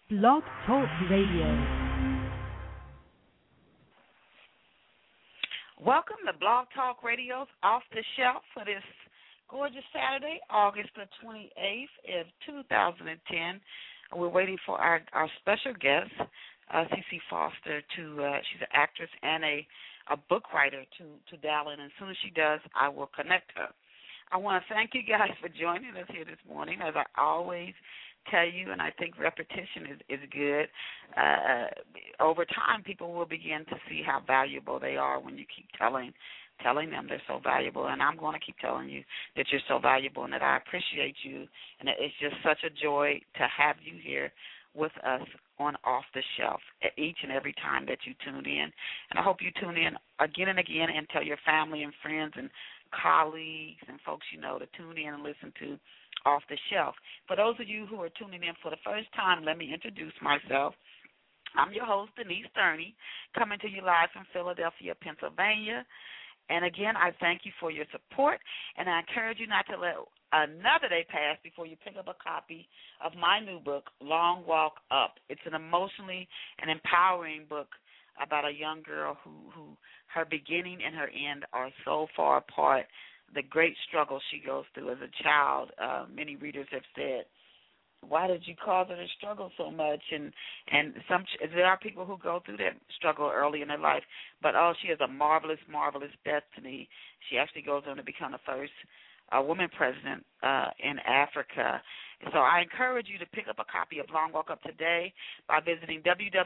Blog Talk Radio. Welcome to Blog Talk Radio's Off the Shelf for this gorgeous Saturday, August the 28th of 2010. We're waiting for our special guest, CeCe Foster, she's an actress and a book writer to dial in. And as soon as she does, I will connect her. I want to thank you guys for joining us here this morning. As I always tell you, and I think repetition is good. Over time, people will begin to see how valuable they are when you keep telling them they're so valuable. And I'm going to keep telling you that you're so valuable and that I appreciate you. And it's just such a joy to have you here with us on Off the Shelf each and every time that you tune in. And I hope you tune in again and again and tell your family and friends and colleagues and folks you know to tune in and listen to Off the Shelf. For those of you who are tuning in for the first time, let me introduce myself. I'm your host, Denise Thurney, coming to you live from Philadelphia, Pennsylvania. And again, I thank you for your support, and I encourage you not to let another day pass before you pick up a copy of my new book, Long Walk Up. It's an emotionally and empowering book about a young girl who her beginning and her end are so far apart. The great struggle she goes through as a child. Many readers have said, why did you cause her to struggle so much? And there are people who go through that struggle early in their life, but she has a marvelous, marvelous destiny. She actually goes on to become the first woman president in Africa. So I encourage you to pick up a copy of Long Walk Up today by visiting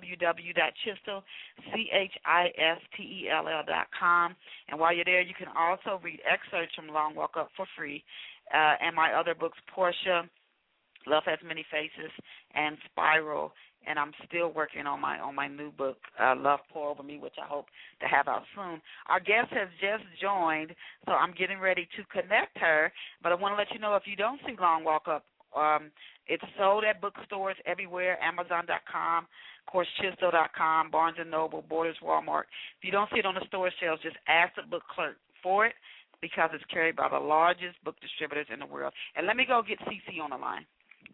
www.chistel.com. And while you're there, you can also read excerpts from Long Walk Up for free and my other books, Portia, Love Has Many Faces, and Spiral. And I'm still working on my new book, Love Pour Over Me, which I hope to have out soon. Our guest has just joined, so I'm getting ready to connect her. But I want to let you know, if you don't see Long Walk Up, it's sold at bookstores everywhere, Amazon.com, of course, Chistel.com, Barnes & Noble, Borders, Walmart. If you don't see it on the store shelves, just ask the book clerk for it because it's carried by the largest book distributors in the world. And let me go get CeCe on the line.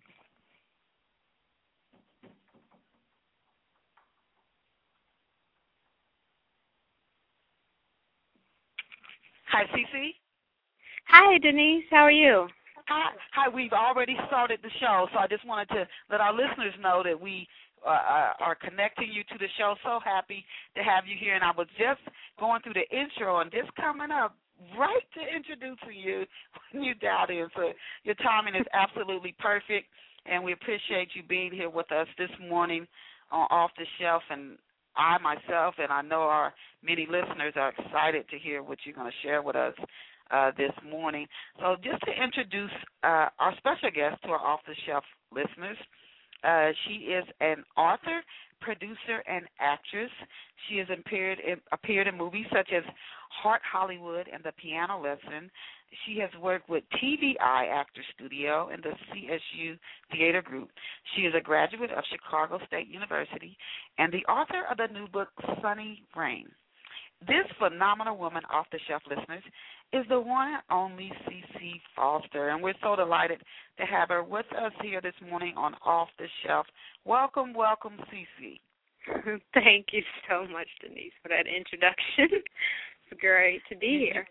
Hi, CeCe. Hi, Denise. How are you? Hi. We've already started the show, so I just wanted to let our listeners know that we are connecting you to the show. So happy to have you here. And I was just going through the intro and just coming up right to introducing you when you dialed in. So your timing is absolutely perfect, and we appreciate you being here with us this morning on Off the Shelf. And I myself, and I know our many listeners are excited to hear what you're going to share with us this morning. So just to introduce our special guest to our off-the-shelf listeners, she is an author, producer, and actress. She has appeared in movies such as Heart Hollywood and The Piano Lesson. She has worked with TVI Actor Studio and the CSU Theater Group. She is a graduate of Chicago State University and the author of the new book, Sunny Rain. This phenomenal woman, Off the Shelf listeners, is the one and only CeCe Foster, and we're so delighted to have her with us here this morning on Off the Shelf. Welcome, CeCe. Thank you so much, Denise, for that introduction. It's great to be here.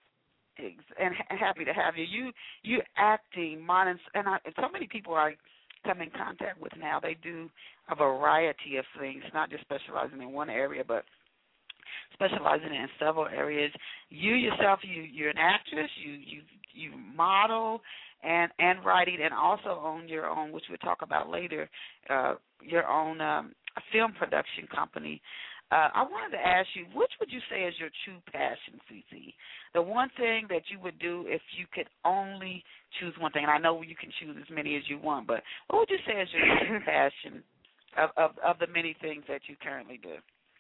And happy to have you. You acting, modern, and so many people I come in contact with now. They do a variety of things, not just specializing in one area, but specializing in several areas. You yourself, you're an actress. You model and writing, and also own your own, which we'll talk about later. Your own film production company. I wanted to ask you, which would you say is your true passion, CeCe? The one thing that you would do if you could only choose one thing, and I know you can choose as many as you want, but what would you say is your true passion of the many things that you currently do?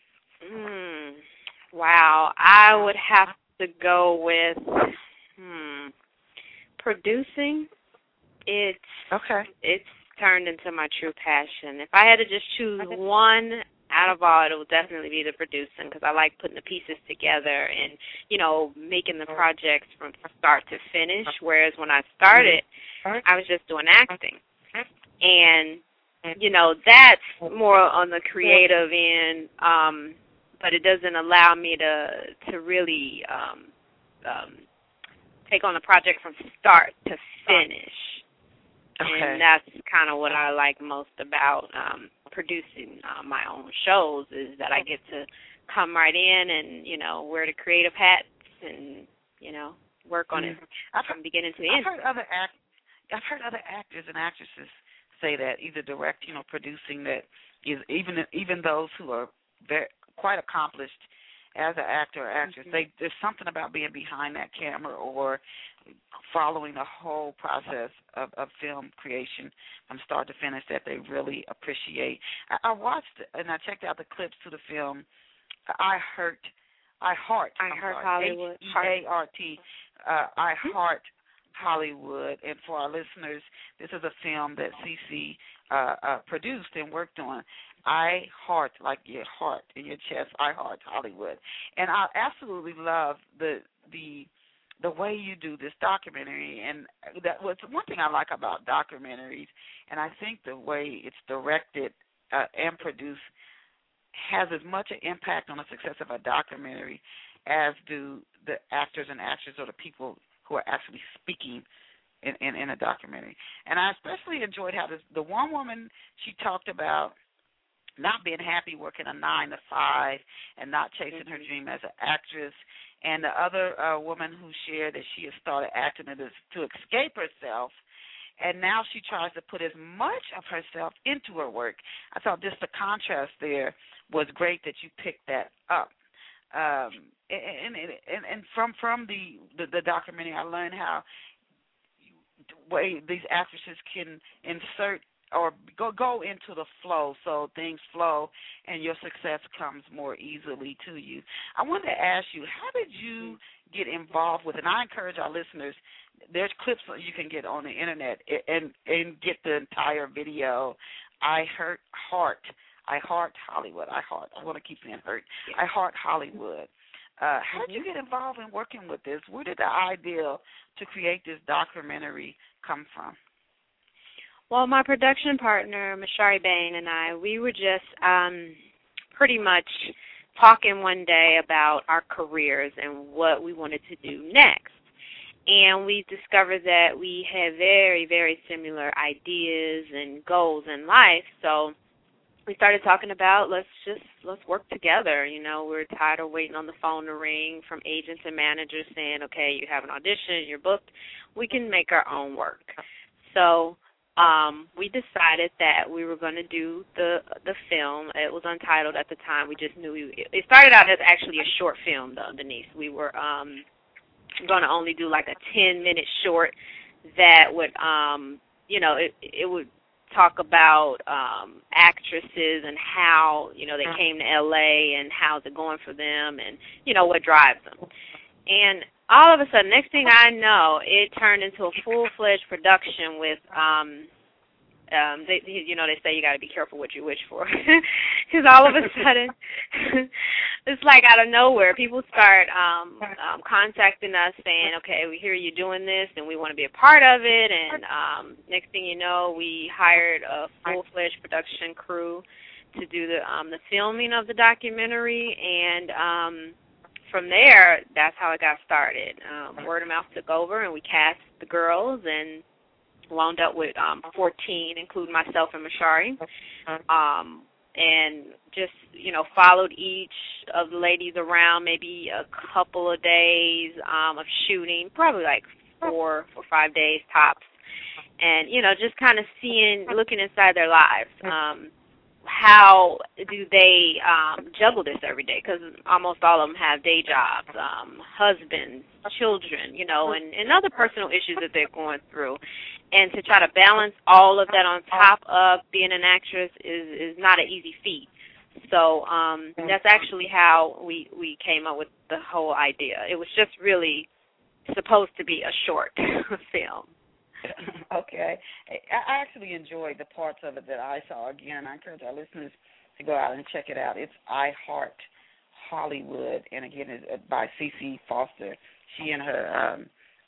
Wow. I would have to go with producing. It's turned into my true passion. If I had to just choose one out of all, it would definitely be the producing, because I like putting the pieces together and, making the projects from start to finish, whereas when I started, I was just doing acting. And that's more on the creative end, but it doesn't allow me to really take on the project from start to finish. Okay. And that's kind of what I like most about producing my own shows, is that I get to come right in and, wear the creative hats and, work on it from beginning to end. I've heard other actors and actresses say that, either direct, producing, that is even those who are quite accomplished as an actor or actress, there's something about being behind that camera or following the whole process of film creation from start to finish that they really appreciate. I watched and I checked out the clips to the film I Heart Hollywood. H-E-A-R-T. I Heart Hollywood. And for our listeners, this is a film that CeCe produced and worked on. I Heart, like your heart in your chest, I Heart Hollywood. And I absolutely love the way you do this documentary. And that was one thing I like about documentaries, and I think the way it's directed and produced has as much an impact on the success of a documentary as do the actors and actresses or the people who are actually speaking in a documentary. And I especially enjoyed how the one woman, she talked about not being happy working a 9-to-5 and not chasing her dream as an actress. And the other woman who shared that she had started acting to escape herself, and now she tries to put as much of herself into her work. I thought just the contrast there was great that you picked that up. And from the documentary, I learned how way these actresses can insert or go into the flow, so things flow and your success comes more easily to you. I wanted to ask you, how did you get involved with, and I encourage our listeners, there's clips that you can get on the internet and get the entire video. I Heart Hollywood. I want to keep saying hurt. I Heart Hollywood. How did you get involved in working with this? Where did the idea to create this documentary come from? Well, my production partner, Mashari Bain, and I, we were just pretty much talking one day about our careers and what we wanted to do next. And we discovered that we had very, very similar ideas and goals in life. So we started talking about let's work together. We're tired of waiting on the phone to ring from agents and managers saying, okay, you have an audition, you're booked. We can make our own work. So we decided that we were going to do the film. It was untitled at the time. We just knew it started out as actually a short film, though, Denise. We were going to only do like a 10-minute short that would, it would talk about actresses and how, they came to L.A. and how's it going for them and, what drives them. And all of a sudden, next thing I know, it turned into a full-fledged production with, they say you got to be careful what you wish for. Because all of a sudden, it's like out of nowhere, people start contacting us saying, okay, we hear you doing this and we want to be a part of it. And next thing you know, we hired a full-fledged production crew to do the filming of the documentary. And from there, that's how it got started. Word of mouth took over, and we cast the girls and wound up with 14, including myself and Mashari, and just, followed each of the ladies around maybe a couple of days of shooting, probably like 4 or 5 days tops, and, just kind of looking inside their lives. How do they juggle this every day? Because almost all of them have day jobs, husbands, children, and other personal issues that they're going through. And to try to balance all of that on top of being an actress is not an easy feat. So that's actually how we came up with the whole idea. It was just really supposed to be a short film. Okay. I actually enjoyed the parts of it that I saw. Again, I encourage our listeners to go out and check it out. It's I Heart Hollywood, and again, it's by CeCe Foster. She and her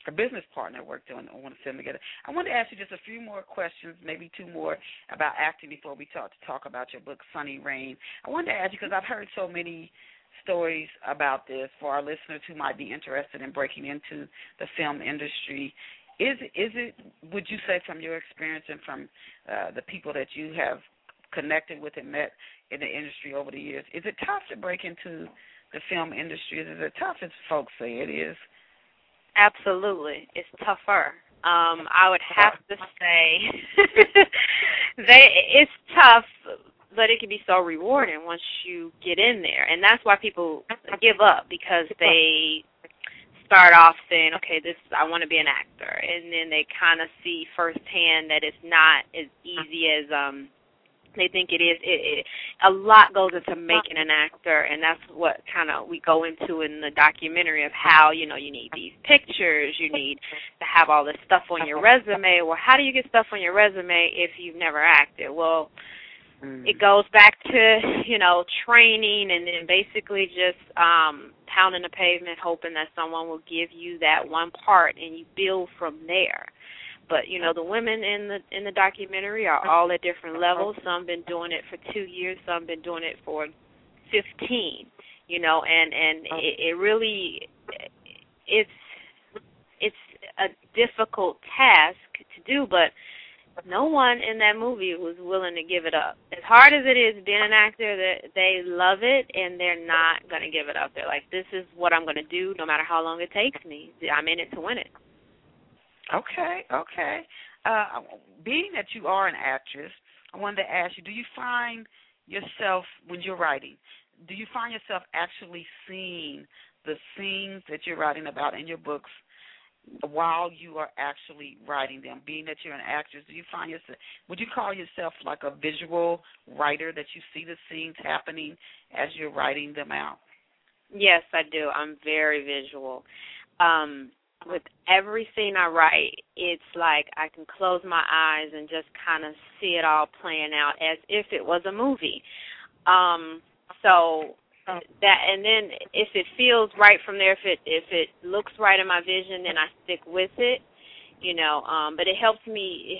her business partner worked on the film together. I want to ask you just a few more questions, maybe two more, about acting before we talk about your book, Sunny Rain. I wanted to ask you, because I've heard so many stories about this for our listeners who might be interested in breaking into the film industry. Is it, would you say, from your experience and from the people that you have connected with and met in the industry over the years, is it tough to break into the film industry? Is it as tough as folks say it is? Absolutely. It's tougher. I would have to say it's tough, but it can be so rewarding once you get in there. And that's why people give up, because they start off saying, okay, I want to be an actor. And then they kind of see firsthand that it's not as easy as they think it is. A lot goes into making an actor, and that's what kind of we go into in the documentary of how, you need these pictures, you need to have all this stuff on your resume. Well, how do you get stuff on your resume if you've never acted? Well, it goes back to, training, and then basically just pounding the pavement, hoping that someone will give you that one part, and you build from there. But, the women in the documentary are all at different levels. Some been doing it for 2 years, some been doing it for 15, and it really, it's a difficult task to do, but no one in that movie was willing to give it up. As hard as it is being an actor, they love it, and they're not going to give it up. They're like, this is what I'm going to do no matter how long it takes me. I'm in it to win it. Okay. Being that you are an actress, I wanted to ask you, do you find yourself, when you're writing, do you find yourself actually seeing the scenes that you're writing about in your books while you are actually writing them? Being that you're an actress, do you find yourself, would you call yourself like a visual writer, that you see the scenes happening as you're writing them out? Yes, I do. I'm very visual. With every scene I write, it's like I can close my eyes and just kind of see it all playing out as if it was a movie. So that, and then if it feels right from there, if it looks right in my vision, then I stick with it, but it helps me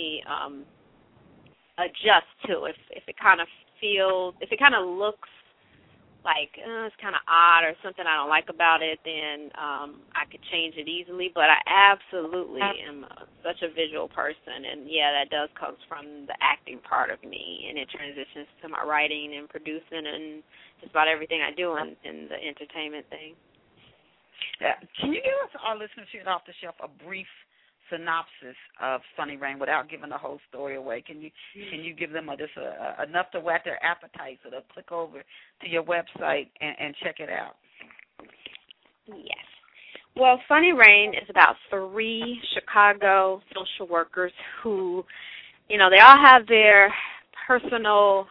adjust to it. If it kind of looks like it's kind of odd or something I don't like about it, then I could change it easily. But I absolutely am such a visual person, and that does come from the acting part of me, and it transitions to my writing and producing and just about everything I do in the entertainment thing. Yeah. Can you give us, our listeners here at Off the Shelf, a brief synopsis of Sunny Rain without giving the whole story away? Can you give them enough to whet their appetite so they'll click over to your website and check it out? Yes. Well, Sunny Rain is about 3 Chicago social workers who, they all have their personal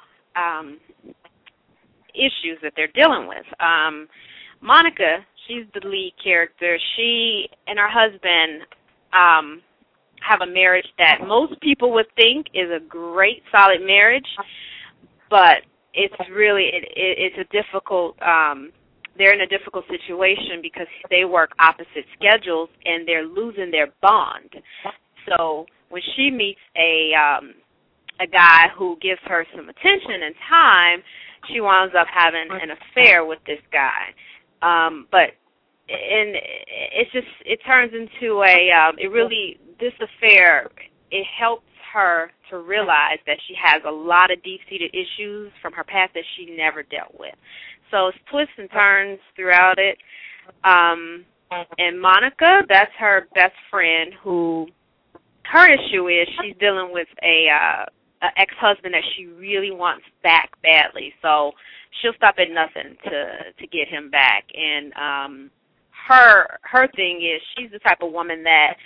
issues that they're dealing with. Monica, she's the lead character. She and her husband have a marriage that most people would think is a great, solid marriage, but it's really, it's a difficult, they're in a difficult situation because they work opposite schedules and they're losing their bond. So when she meets a guy who gives her some attention and time, she winds up having an affair with this guy. And it turns into this affair, it helps her to realize that she has a lot of deep-seated issues from her past that she never dealt with. So it's twists and turns throughout it. And Monica, that's her best friend, who her issue is she's dealing with a ex-husband that she really wants back badly. So she'll stop at nothing to get him back. And her thing is she's the type of woman that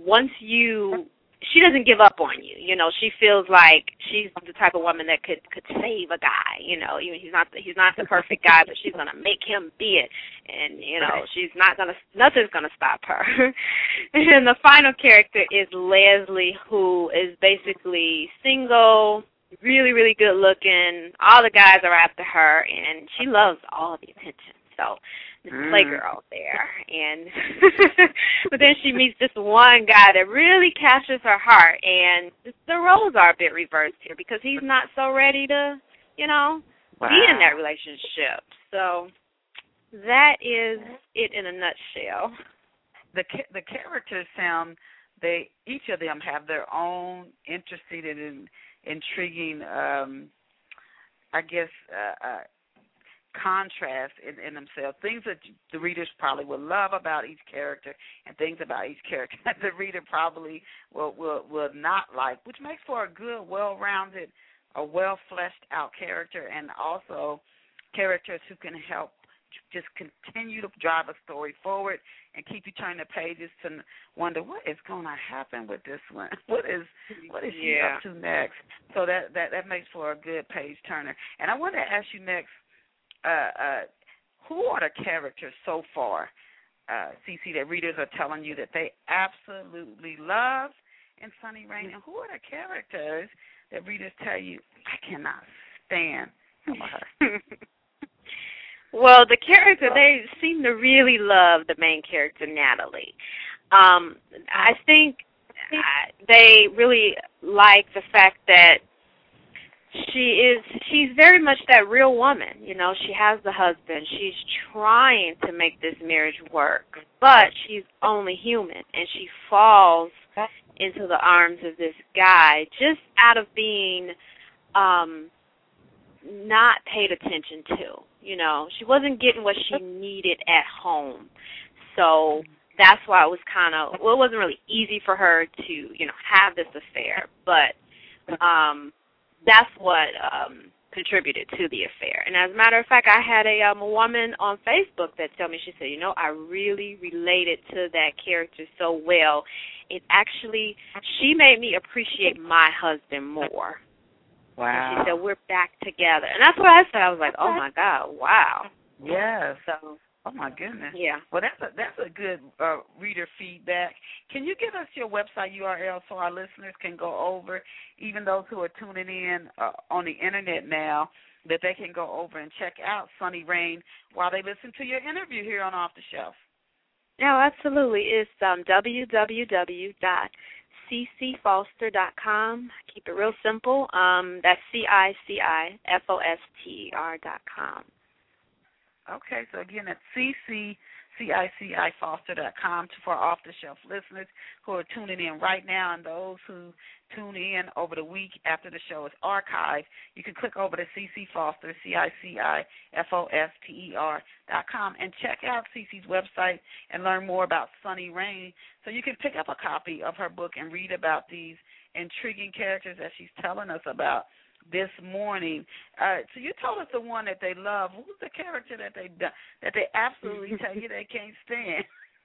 she doesn't give up on you. She feels like she's the type of woman that could save a guy. He's not the perfect guy, but she's gonna make him be it. And nothing's gonna stop her. And the final character is Leslie, who is basically single, really, really good looking. All the guys are after her, and she loves all the attention. So playgirl there, and but then she meets this one guy that really captures her heart, and the roles are a bit reversed here because he's not so ready to, be in that relationship. So that is it in a nutshell. The characters sound, each of them have their own interesting and intriguing, contrast in themselves, things that the readers probably will love about each character, and things about each character that the reader probably will not like, which makes for a good, well-rounded, a well-fleshed-out character, and also characters who can help just continue to drive a story forward and keep you turning the pages to wonder what is going to happen with this one. What is she up to next? So that makes for a good page turner. And I want to ask you next, who are the characters so far, CC, that readers are telling you that they absolutely love in Sunny Rain, and who are the characters that readers tell you, I cannot stand her? Well, the character, they seem to really love the main character, Natalie. I think they really like the fact that she's very much that real woman. She has the husband. She's trying to make this marriage work, but she's only human, and she falls into the arms of this guy just out of being not paid attention to. She wasn't getting what she needed at home. So that's why it was it wasn't really easy for her to, have this affair. But that's what contributed to the affair. And as a matter of fact, I had a woman on Facebook that told me, she said, I really related to that character so well. It actually, she made me appreciate my husband more. Wow. And she said, we're back together. And that's what I said. I was like, oh, my God, wow. Yes. So, oh, my goodness. Yeah. Well, that's a good reader feedback. Can you give us your website URL so our listeners can go over, even those who are tuning in on the Internet now, that they can go over and check out Sunny Rain while they listen to your interview here on Off the Shelf? No, absolutely. It's www.ccfoster.com. Keep it real simple. That's CICIFOSTER.com. Okay, so again, that's CICIFoster.com for off-the-shelf listeners who are tuning in right now, and those who tune in over the week after the show is archived. You can click over to CC Foster, CICIFOSTER.com, and check out CC's website and learn more about Sunny Rain, so you can pick up a copy of her book and read about these intriguing characters that she's telling us about this morning. So you told us the one that they love. Who's the character that they absolutely tell you they can't stand?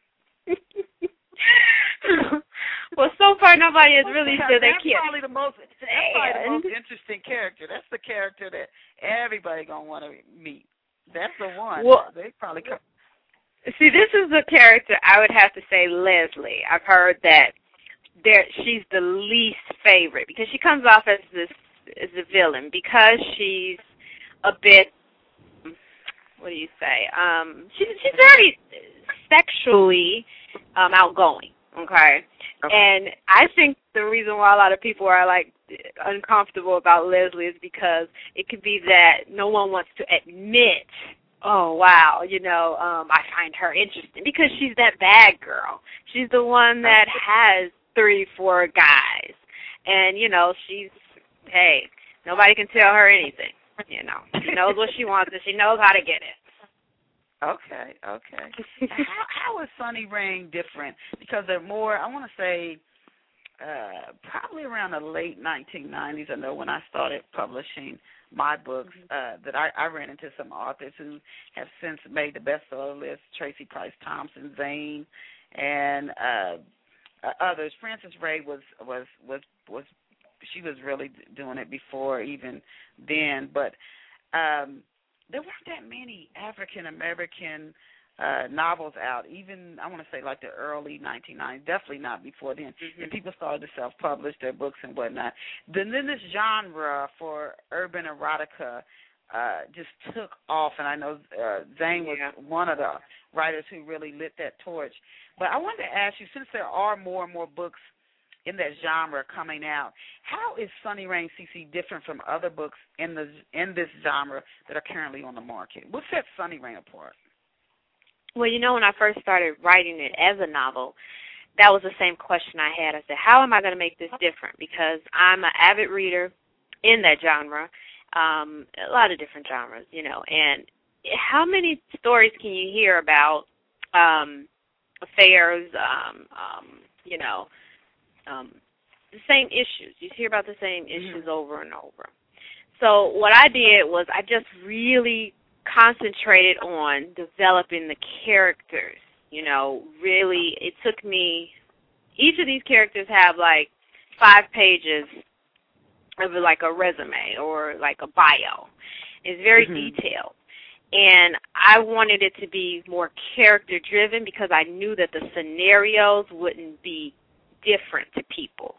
Well, so far nobody has really said they can't. That's probably the most interesting character. That's the character that everybody gonna want to meet. That's the one. Well, they probably come. See, this is the character I would have to say Leslie. I've heard that she's the least favorite because she comes off as a villain because she's a bit, what do you say? She's very sexually outgoing. Okay, and I think the reason why a lot of people are uncomfortable about Leslie is because it could be that no one wants to admit, oh wow, I find her interesting because she's that bad girl. She's the one that has 3-4 guys, and she's. Hey, nobody can tell her anything. She knows what she wants and she knows how to get it. Okay. How is Sunny Rain different? Because they're more, I want to say, probably around the late 1990s. I know when I started publishing my books that I ran into some authors who have since made the bestseller list: Tracy Price Thompson, Zane, and others. Frances Ray was she was really doing it before even then, but there weren't that many African American novels out, even I want to say like the early 1990s, definitely not before then. And people started to self-publish their books and whatnot. Then this genre for urban erotica just took off, and I know Zane was one of the writers who really lit that torch. But I wanted to ask you, since there are more and more books in that genre coming out, how is Sunny Rain CC different from other books in this genre that are currently on the market? What sets Sunny Rain apart? Well, when I first started writing it as a novel, that was the same question I had. I said, how am I going to make this different? Because I'm an avid reader in that genre, a lot of different genres, and how many stories can you hear about affairs, the same issues. You hear about the same issues over and over. So what I did was I just really concentrated on developing the characters. Really, it took me, each of these characters have like 5 pages of like a resume or like a bio. It's very detailed. And I wanted it to be more character-driven because I knew that the scenarios wouldn't be different to people,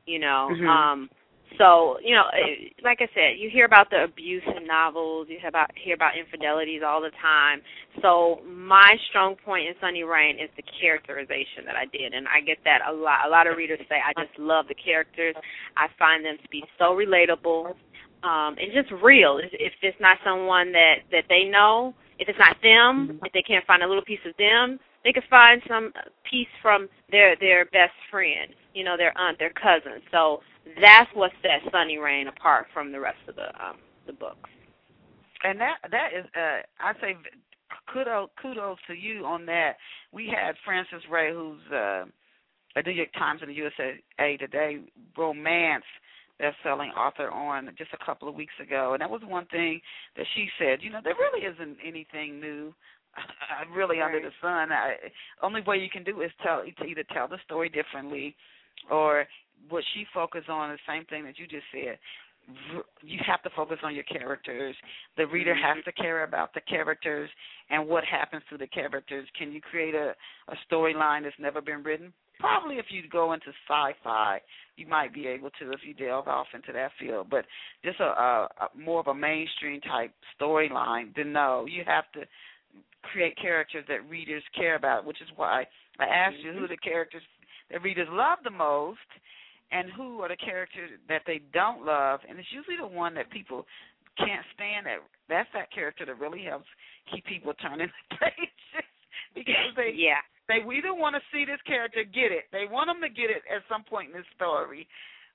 So, like I said, you hear about the abuse in novels, you hear about infidelities all the time. So my strong point in Sunny Rain is the characterization that I did, and I get that a lot. A lot of readers say, I just love the characters. I find them to be so relatable and just real. If it's not someone that they know, if it's not them, if they can't find a little piece of them, they can find some piece from their best friend, their aunt, their cousin. So that's what sets Sunny Rain apart from the rest of the books. And that is, I say, kudos to you on that. We had Frances Ray, who's a New York Times and the USA Today romance best-selling author, on just a couple of weeks ago, and that was one thing that she said. There really isn't anything new. Really under the sun. Only way you can do is either tell the story differently, or what she focused on, the same thing that you just said. You have to focus on your characters. The reader has to care about the characters and what happens to the characters. Can you create a storyline that's never been written? Probably if you go into sci-fi, you might be able to if you delve off into that field. But just a more of a mainstream type storyline, then no, you have to create characters that readers care about, which is why I asked you who are the characters that readers love the most and who are the characters that they don't love. And it's usually the one that people can't stand. That's that character that really helps keep people turning the pages because they either want to see this character get it. They want them to get it at some point in this story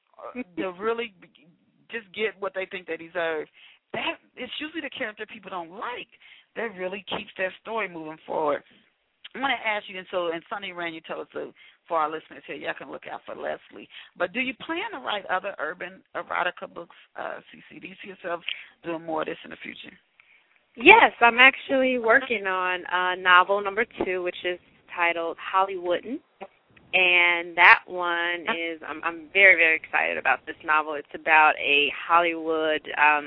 to really just get what they think they deserve. That it's usually the character people don't like that really keeps that story moving forward. I want to ask you, and so in Sunny Rain, you told us for our listeners here, y'all can look out for Leslie. But do you plan to write other urban erotica books, CC? Do you see yourself doing more of this in the future? Yes, I'm actually working on novel number 2, which is titled Hollywoodin'. And that one is, I'm very, very excited about this novel. It's about a Hollywood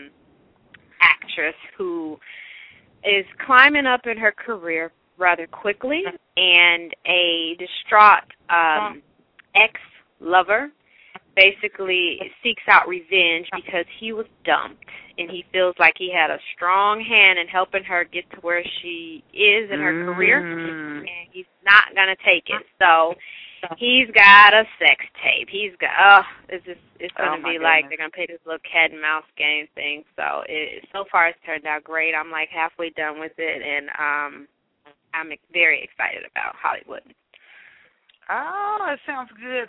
actress who is climbing up in her career rather quickly, and a distraught ex-lover basically seeks out revenge because he was dumped, and he feels like he had a strong hand in helping her get to where she is in her career, and he's not going to take it. So he's got a sex tape. He's got, it's going to be like they're going to play this little cat and mouse game thing. So so far it's turned out great. I'm like halfway done with it, and I'm very excited about Hollywood. Oh, it sounds good.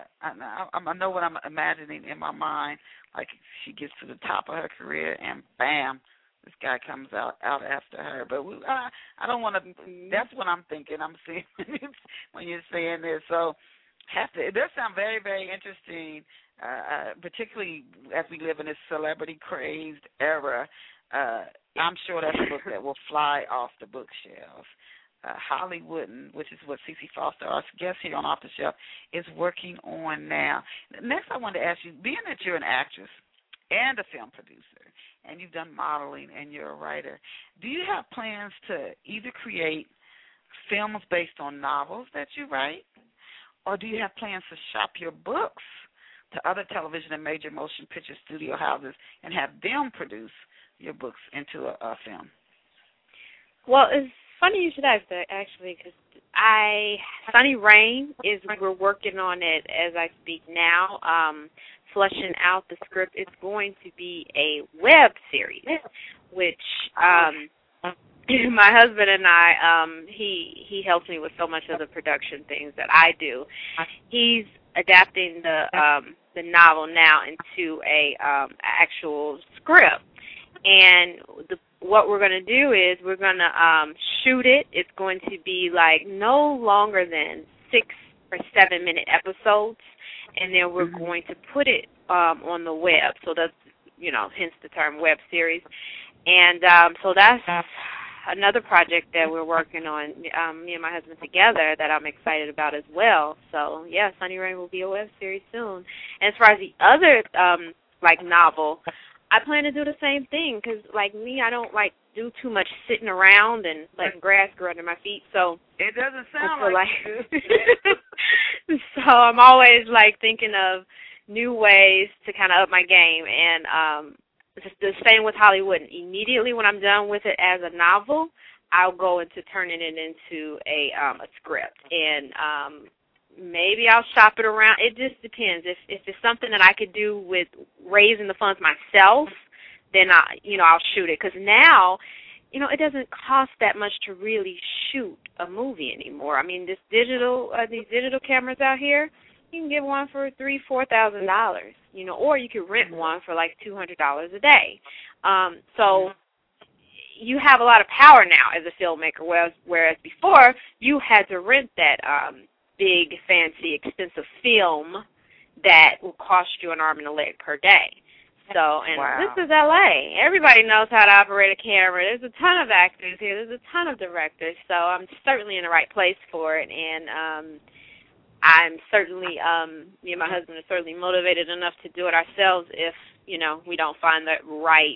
I know what I'm imagining in my mind. Like she gets to the top of her career, and bam, this guy comes out after her. But I don't want to. That's what I'm thinking. I'm seeing when you're saying this. So it does sound very, very interesting, particularly as we live in this celebrity crazed era. I'm sure that's a book that will fly off the bookshelves. Hollywoodin', which is what CC Foster, our guest here on Off the Shelf, is working on now. Next, I wanted to ask you, being that you're an actress and a film producer, and you've done modeling and you're a writer, do you have plans to either create films based on novels that you write, or do you have plans to shop your books to other television and major motion picture studio houses and have them produce your books into a film? Well, it's funny you should ask that, actually, because Sunny Rain we're working on it as I speak now, fleshing out the script. It's going to be a web series, which my husband and I, he helps me with so much of the production things that I do. He's adapting the novel now into a actual script, and what we're going to do is we're going to shoot it. It's going to be like no longer than 6 or 7 minute episodes, and then we're going to put it on the web. So that's, hence the term web series. And so that's another project that we're working on, me and my husband together, that I'm excited about as well. So, yeah, Sunny Rain will be a web series soon. And as far as the other, novel, I plan to do the same thing because, like me, I don't, do too much sitting around and letting grass grow under my feet. So it doesn't sound like So I'm always, thinking of new ways to kind of up my game. And just the same with Hollywood. Immediately when I'm done with it as a novel, I'll go into turning it into a script. And maybe I'll shop it around. It just depends. If it's something that I could do with raising the funds myself, then I'll shoot it. Because now, it doesn't cost that much to really shoot a movie anymore. I mean, these digital cameras out here, you can get one for $3,000-$4,000, or you could rent one for $200 a day. So you have a lot of power now as a filmmaker, whereas before you had to rent that big, fancy, expensive film that will cost you an arm and a leg per day. So, and wow. This is L.A. Everybody knows how to operate a camera. There's a ton of actors here. There's a ton of directors. So I'm certainly in the right place for it. And I'm certainly, me and my husband are certainly motivated enough to do it ourselves if, we don't find the right,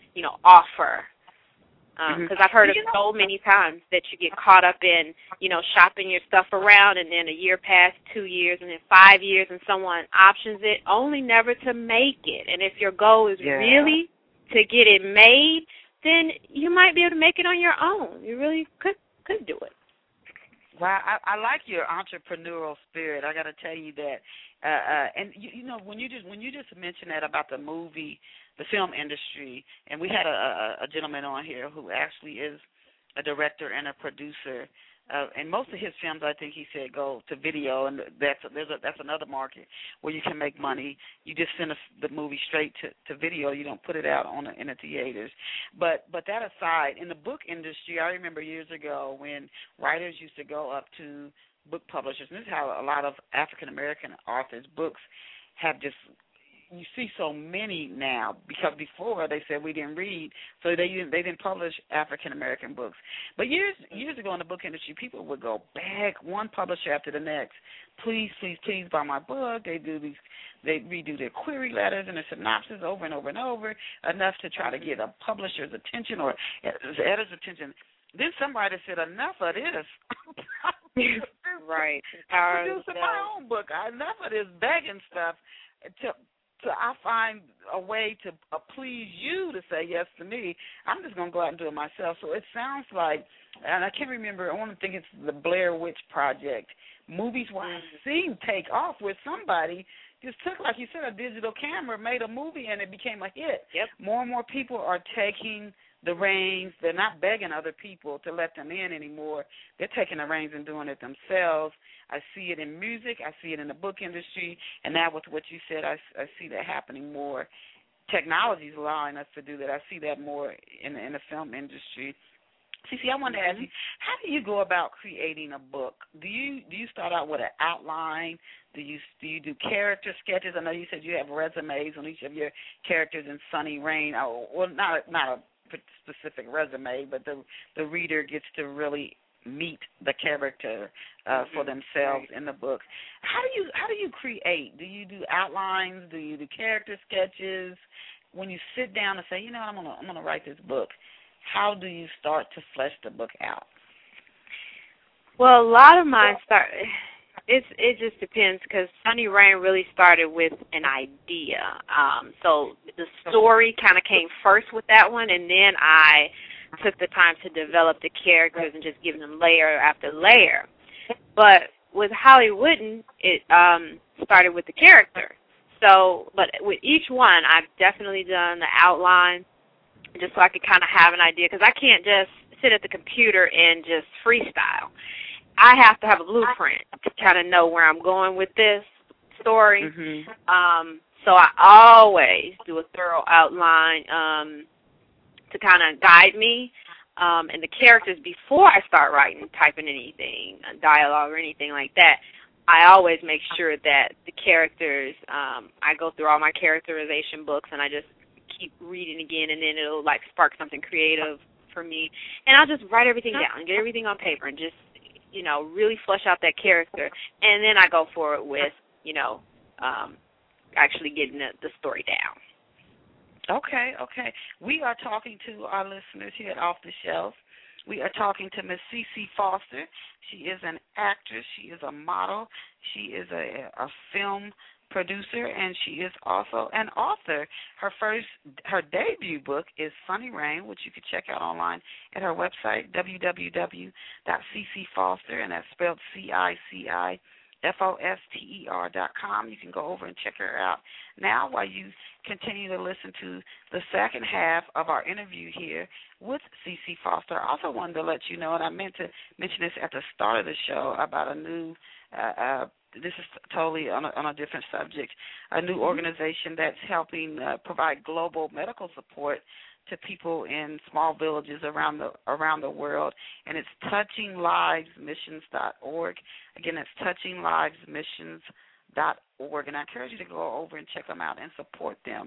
offer. Because I've heard of so many times that you get caught up in, shopping your stuff around, and then a year passed, 2 years, and then 5 years, and someone options it, only never to make it. And if your goal is really to get it made, then you might be able to make it on your own. You really could do it. Wow, I like your entrepreneurial spirit. I got to tell you that. And when you just mentioned that about the film industry, and we had a gentleman on here who actually is a director and a producer, and most of his films, I think he said, go to video, and that's another market where you can make money. You just send the movie straight to video. You don't put it out in the theaters. But that aside, in the book industry, I remember years ago when writers used to go up to book publishers, and this is how a lot of African-American authors' books have just, you see so many now, because before they said we didn't read, so they didn't publish African-American books. But years ago in the book industry, people would go back, one publisher after the next, please buy my book. They redo their query letters and their synopsis over and over and over, enough to try to get a publisher's attention or editor's attention. Then somebody said, enough of this. Right. Producing my own book. Enough of this begging stuff. So I find a way to please you to say yes to me. I'm just going to go out and do it myself. So it sounds like, and I can't remember, I want to think it's the Blair Witch Project. Movies where I've seen take off where somebody just took, like you said, a digital camera, made a movie, and it became a hit. Yep. More and more people are taking the reins. They're not begging other people to let them in anymore. They're taking the reins and doing it themselves. I see it in music. I see it in the book industry. And now with what you said, I see that happening more. Technology is allowing us to do that. I see that more in the film industry. Cece, I wanted to ask you, how do you go about creating a book? Do you start out with an outline? Do you do character sketches? I know you said you have resumes on each of your characters in Sunny Rain. Well, not a specific resume, but the reader gets to really meet the character for themselves in the book. How do you create? Do you do outlines? Do you do character sketches? When you sit down and say, you know what, I'm gonna write this book, how do you start to flesh the book out? Well, a lot of mine start. It just depends, because Sunny Rain really started with an idea. So the story kind of came first with that one, and then I took the time to develop the characters and just give them layer after layer. But with Hollywooden, it started with the character. So, but with each one, I've definitely done the outline just so I could kind of have an idea, because I can't just sit at the computer and just freestyle. I have to have a blueprint to kind of know where I'm going with this story. Mm-hmm. So I always do a thorough outline to kind of guide me. And the characters, before I start typing anything, dialogue or anything like that, I always make sure that the characters, I go through all my characterization books and I just keep reading again, and then it'll like spark something creative for me. And I'll just write everything down and get everything on paper and just, really flesh out that character. And then I go forward with, actually getting the story down. Okay. We are talking to our listeners here at Off the Shelf. We are talking to Miss CeCe Foster. She is an actress. She is a model. She is a film producer, and she is also an author. Her debut book is Sunny Rain, which you can check out online at her website, www.ccfoster, and that's spelled CICIFOSTER.com. You can go over and check her out now while you continue to listen to the second half of our interview here with CeCe Foster. I also wanted to let you know, and I meant to mention this at the start of the show, about a new this is totally on a different subject, a new organization that's helping provide global medical support to people in small villages around the world, and it's touchinglivesmissions.org. Again, it's touchinglivesmissions.org, and I encourage you to go over and check them out and support them.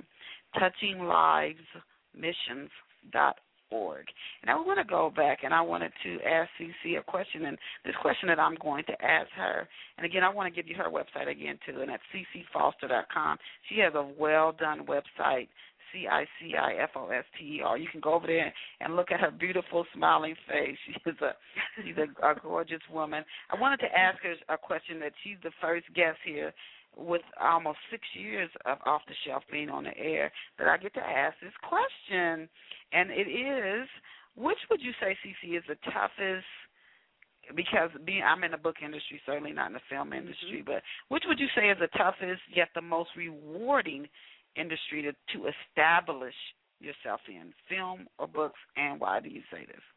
touchinglivesmissions.org. And I want to go back, and I wanted to ask CeCe a question, and this question that I'm going to ask her, and again, I want to give you her website again, too, and that's ccfoster.com. She has a well-done website, CICIFOSTER. You can go over there and look at her beautiful, smiling face. She's a gorgeous woman. I wanted to ask her a question that she's the first guest here with almost 6 years of Off the Shelf being on the air that I get to ask this question. And it is, which would you say, CeCe, is the toughest, because I'm in the book industry, certainly not in the film industry, but which would you say is the toughest yet the most rewarding industry to establish yourself in, film or books, and why do you say this?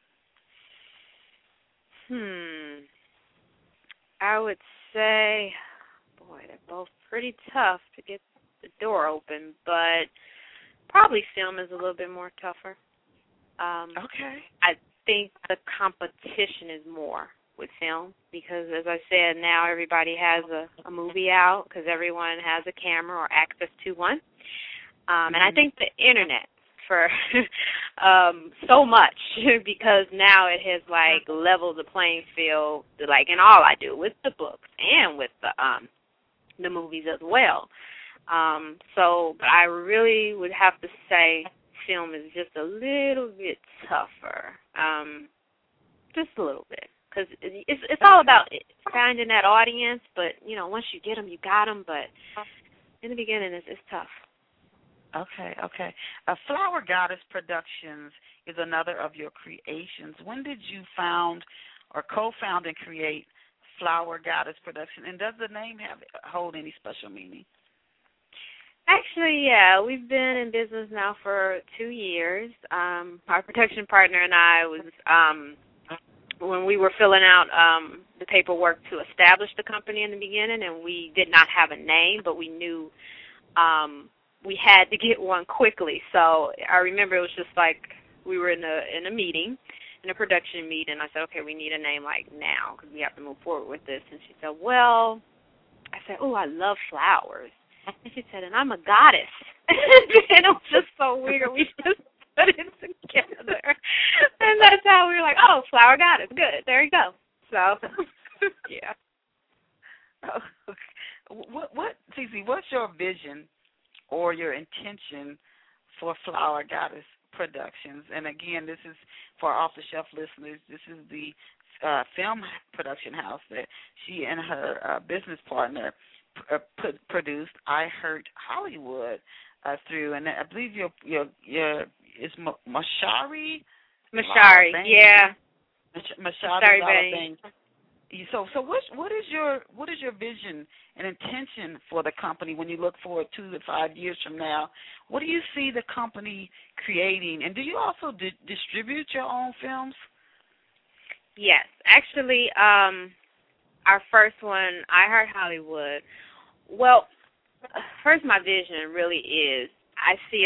I would say, they're both pretty tough to get the door open, but probably film is a little bit more tougher. Okay. I think the competition is more with film because, as I said, now everybody has a movie out because everyone has a camera or access to one. And I think the internet for so much because now it has like leveled the playing field, like in all I do with the books and with the movies as well. But I really would have to say film is just a little bit tougher, just a little bit, because it's all about finding that audience. But once you get them, you got them. But in the beginning, it's tough. Okay. Flower Goddess Productions is another of your creations. When did you found or co-found and create Flower Goddess Production? And does the name hold any special meaning? Actually, yeah, we've been in business now for 2 years. Our production partner and I was, when we were filling out the paperwork to establish the company in the beginning, and we did not have a name, but we knew we had to get one quickly. So I remember it was just like we were in a meeting, in a production meeting. I said, okay, we need a name like now because we have to move forward with this. And she said, well, I said, oh, I love flowers. And she said, and I'm a goddess. And it was just so weird. We just put it together. And that's how we were like, oh, Flower Goddess. Good. There you go. So, yeah. CeCe, what's your vision or your intention for Flower Goddess Productions. And again, this is for our off-the-shelf listeners. This is the film production house that she and her business partner produced. I Heart Hollywood through, and I believe your is Mashari. Mashari, yeah. Mashari Bain. So what is your vision and intention for the company when you look forward 2 to 5 years from now? What do you see the company creating, and do you also distribute your own films? Yes, actually, our first one, I Heart Hollywood. Well, first, my vision really is I see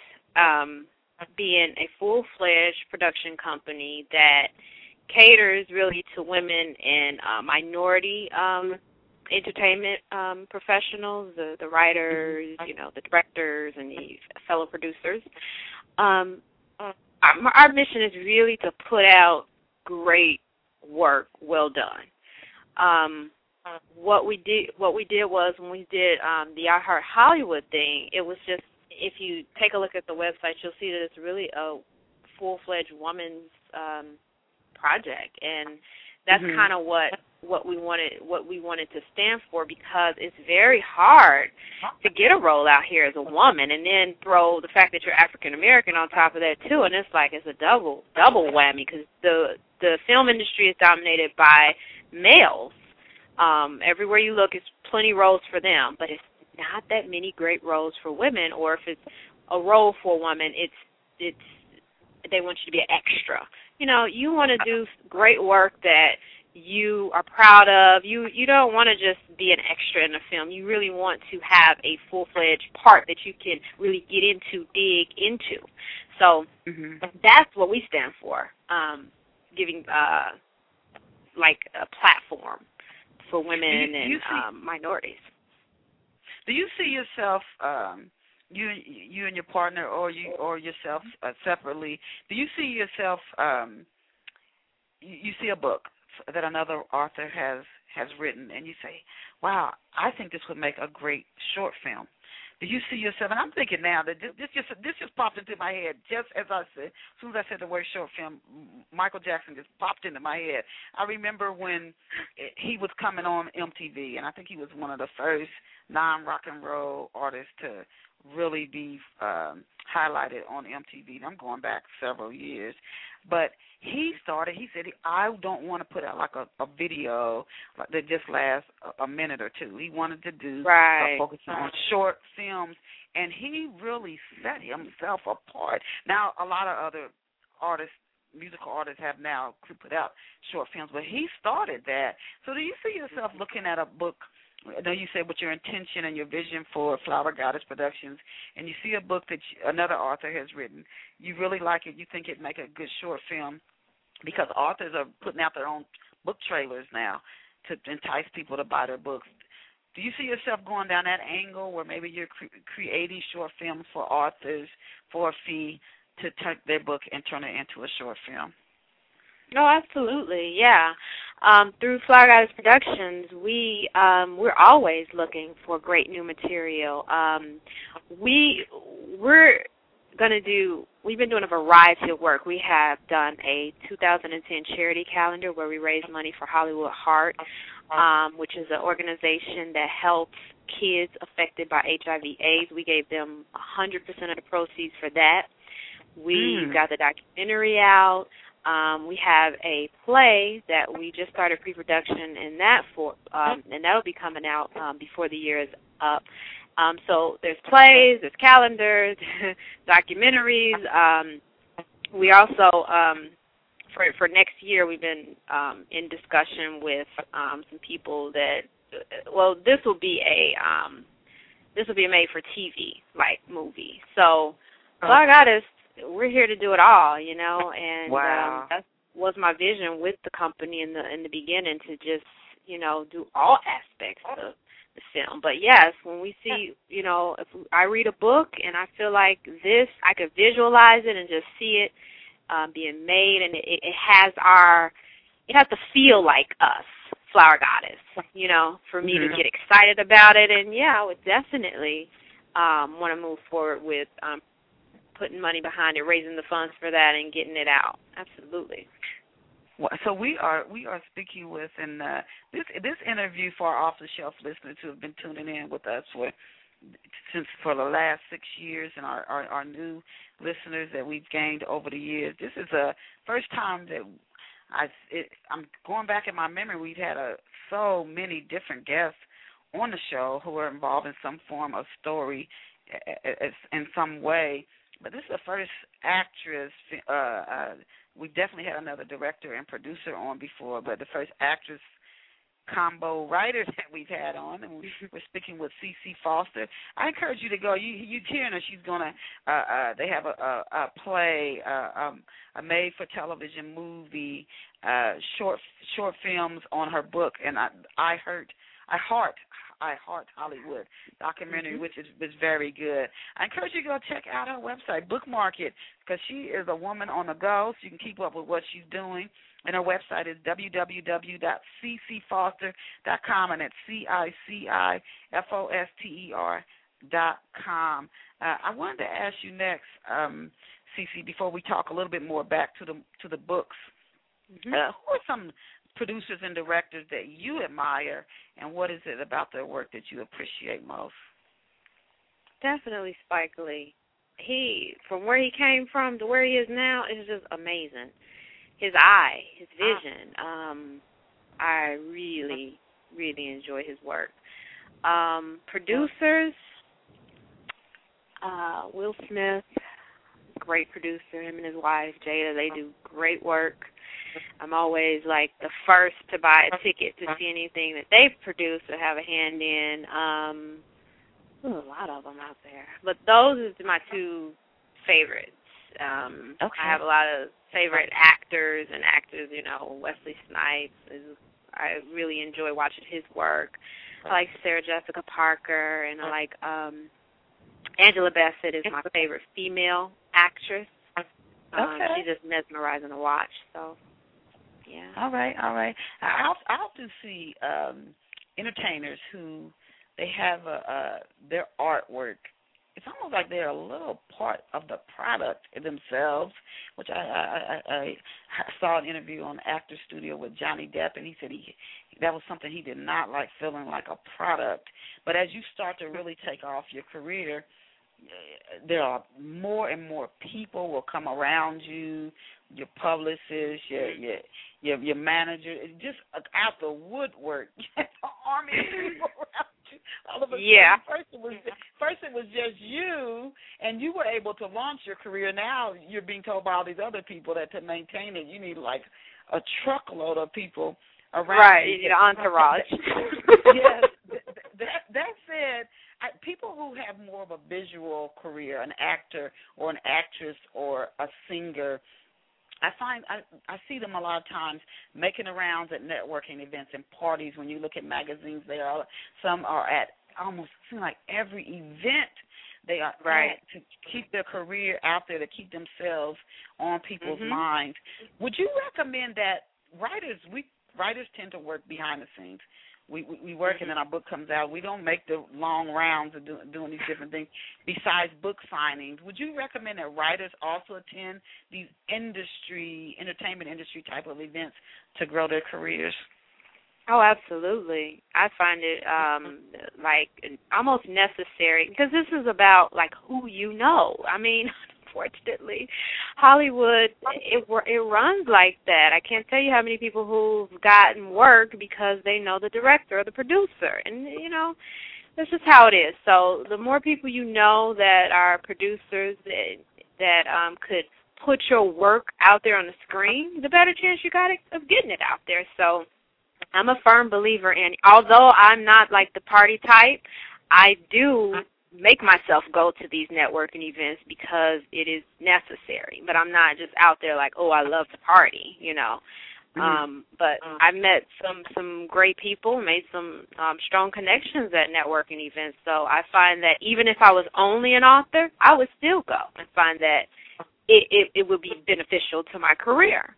us being a full-fledged production company that caters really to women and minority entertainment professionals, the writers, the directors, and the fellow producers. Our mission is really to put out great work, well done. What we did was when we did the I Heart Hollywood thing, it was just, if you take a look at the website, you'll see that it's really a full-fledged woman's project, and that's kind of what we wanted to stand for, because it's very hard to get a role out here as a woman, and then throw the fact that you're African American on top of that too, and it's a double whammy, because the film industry is dominated by males. Everywhere you look, it's plenty roles for them, but it's not that many great roles for women. Or if it's a role for a woman, it's they want you to be an extra. You want to do great work that you are proud of. You don't want to just be an extra in a film. You really want to have a full-fledged part that you can really get into, dig into. So that's what we stand for, giving like a platform for women and minorities. Do you see yourself, you and your partner, or yourself separately? Do you see yourself? You see a book that another author has written, and you say, "Wow, I think this would make a great short film." Do you see yourself? And I'm thinking now that this just popped into my head just as I said. As soon as I said the word short film, Michael Jackson just popped into my head. I remember when he was coming on MTV, and I think he was one of the first non-rock and roll artists to really be highlighted on MTV. I'm going back several years. But he said, I don't want to put out like a video that just lasts a minute or two. He wanted to do focus on short films, and he really set himself apart. Now, a lot of other artists, musical artists, have now put out short films, but he started that. So do you see yourself looking at a book? I know you said what your intention and your vision for Flower Goddess Productions, and you see a book that another author has written. You really like it. You think it'd make a good short film, because authors are putting out their own book trailers now to entice people to buy their books. Do you see yourself going down that angle where maybe you're creating short films for authors for a fee to take their book and turn it into a short film? No, absolutely, yeah. Through Flower Goddess Productions, we're always looking for great new material. We've been doing a variety of work. We have done a 2010 charity calendar where we raise money for Hollywood Heart, which is an organization that helps kids affected by HIV/AIDS. We gave them 100% of the proceeds for that. We've got the documentary out. We have a play that we just started pre-production in that and that'll be coming out before the year is up. So there's plays, there's calendars, documentaries. We also, for next year, we've been in discussion with some people that, this will be a made-for-TV like movie. So, Flower Goddess, we're here to do it all, and that was my vision with the company in the beginning, to just, do all aspects of the film. But yes, when we see, if I read a book and I feel like this, I could visualize it and just see it being made, and it has to feel like us, Flower Goddess, for me to get excited about it. And I would definitely want to move forward with putting money behind it, raising the funds for that, and getting it out. Absolutely. Well, so we are speaking with, and this interview for our off the shelf listeners who have been tuning in with us for the last 6 years, and our new listeners that we've gained over the years. This is the first time that I'm going back in my memory. We've had so many different guests on the show who are involved in some form of story in some way. But this is the first actress. We definitely had another director and producer on before, but the first actress combo writer that we've had on, and we're speaking with CeCe Foster. I encourage you to go. You hearing her? She's gonna. They have a play, a made-for-television movie, short films on her book, and I Heart Hollywood documentary, which is very good. I encourage you to go check out her website, bookmark it, because she is a woman on the go, so you can keep up with what she's doing. And her website is www.ccfoster.com, and it's CICIFOSTER.com. I wanted to ask you next, CeCe, before we talk a little bit more back to the books. Who are some producers and directors that you admire, and what is it about their work that you appreciate most? Definitely Spike Lee. He, from where he came from to where he is now, is just amazing. His eye, his vision. I really, really enjoy his work. Producers, Will Smith, great producer. Him and his wife, Jada, they do great work. I'm always like the first to buy a ticket to see anything that they've produced or have a hand in. There's a lot of them out there, but those are my two favorites. I have a lot of favorite actors and actors. Wesley Snipes. I really enjoy watching his work. I like Sarah Jessica Parker, and I like Angela Bassett is my favorite female actress. She's just mesmerizing to watch. So. Yeah. All right. I often see entertainers who they have their artwork. It's almost like they're a little part of the product themselves, which I saw an interview on Actor Studio with Johnny Depp, and he said that was something he did not like, feeling like a product. But as you start to really take off your career, there are more and more people will come around you, your publicist, your manager, just out the woodwork, an army of people around you. All of a sudden, first it was just you, and you were able to launch your career. Now you're being told by all these other people that to maintain it, you need like a truckload of people around. Right, you need an entourage. Yes. That said, people who have more of a visual career, an actor or an actress or a singer, I find I see them a lot of times making the rounds at networking events and parties. When you look at magazines, some are at almost seem like every event they are at to keep their career out there, to keep themselves on people's minds. Would you recommend that writers tend to work behind the scenes? We work, and then our book comes out. We don't make the long rounds of doing these different things besides book signings. Would you recommend that writers also attend these entertainment industry type of events to grow their careers? Oh, absolutely. I find it like almost necessary, because this is about like who you know. I mean, unfortunately, Hollywood, it runs like that. I can't tell you how many people who've gotten work because they know the director or the producer, and that's just how it is. So the more people you know that are producers that could put your work out there on the screen, the better chance you got of getting it out there. So I'm a firm believer in, although I'm not like the party type, I do make myself go to these networking events because it is necessary. But I'm not just out there like, oh, I love to party, But I met some great people, made some strong connections at networking events. So I find that even if I was only an author, I would still go and find that it would be beneficial to my career.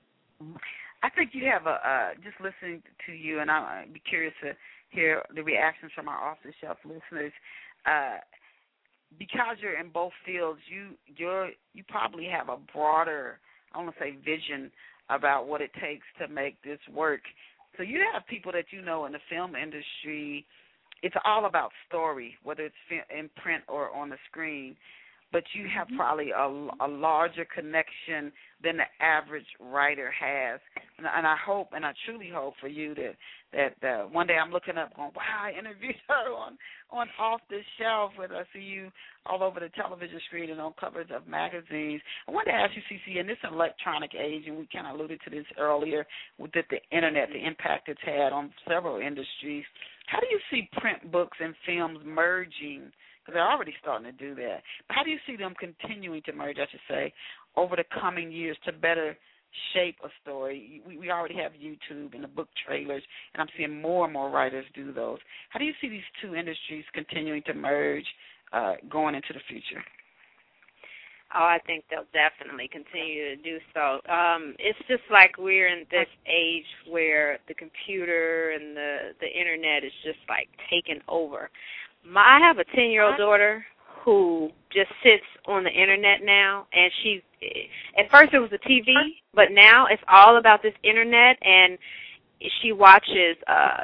I think you have just listening to you, and I'd be curious to hear the reactions from our off-the-shelf listeners. because you're in both fields, you probably have a broader, I want to say, vision about what it takes to make this work. So you have people that you know in the film industry. It's all about story, whether it's in print or on the screen. But you have probably a larger connection than the average writer has. And I hope, and I truly hope for you that one day I'm looking up going, wow, I interviewed her on Off the Shelf, where I see you all over the television screen and on covers of magazines. I wanted to ask you, CC, in this electronic age, and we kind of alluded to this earlier, with the Internet, the impact it's had on several industries, how do you see print books and films merging? Because they're already starting to do that. But how do you see them continuing to merge, I should say, over the coming years to better shape a story? We already have YouTube and the book trailers, and I'm seeing more and more writers do those. How do you see these two industries continuing to merge going into the future? Oh, I think they'll definitely continue to do so. It's just like we're in this age where the computer and the Internet is just like taking over. I have a 10-year-old daughter who just sits on the Internet now, and at first it was the TV, but now it's all about this Internet, and she watches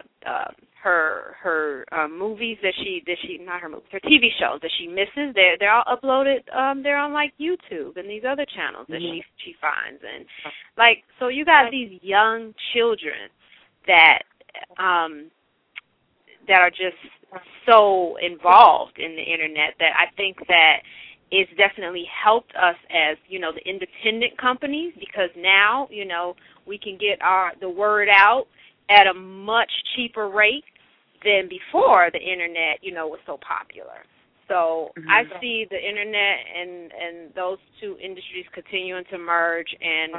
her movies her TV shows that she misses. They're all uploaded. They're on like YouTube and these other channels that she finds, and like so you got these young children that are just so involved in the Internet that I think that it's definitely helped us as, the independent companies, because now, we can get the word out at a much cheaper rate than before the Internet, was so popular. So I see the Internet and those two industries continuing to merge, and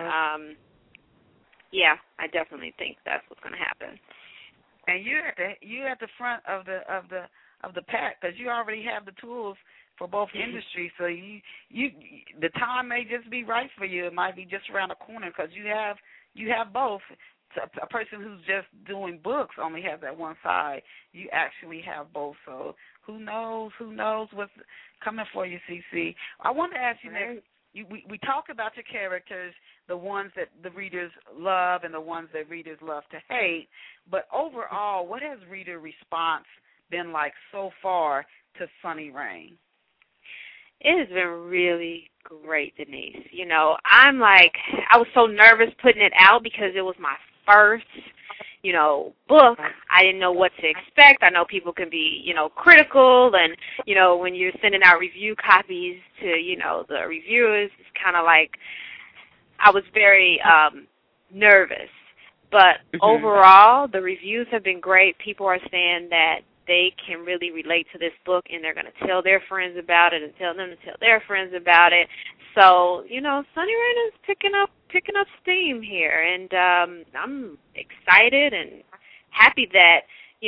I definitely think that's what's going to happen. And you're at the front of the pack, because you already have the tools for both industries. So you the time may just be right for you. It might be just around the corner, because you have both. A person who's just doing books only has that one side. You actually have both. So who knows what's coming for you, CC. I want to ask you next. We talk about your characters, the ones that the readers love and the ones that readers love to hate. But overall, what has reader response been like so far to Sunny Rain? It has been really great, Denise. I was so nervous putting it out because it was my first, book. I didn't know what to expect. I know people can be, critical, and, when you're sending out review copies to, the reviewers, it's kind of like I was very nervous. But overall, the reviews have been great. People are saying that they can really relate to this book, and they're going to tell their friends about it and tell them to tell their friends about it. So, Sunny Rain is picking up steam here, and I'm excited and happy that,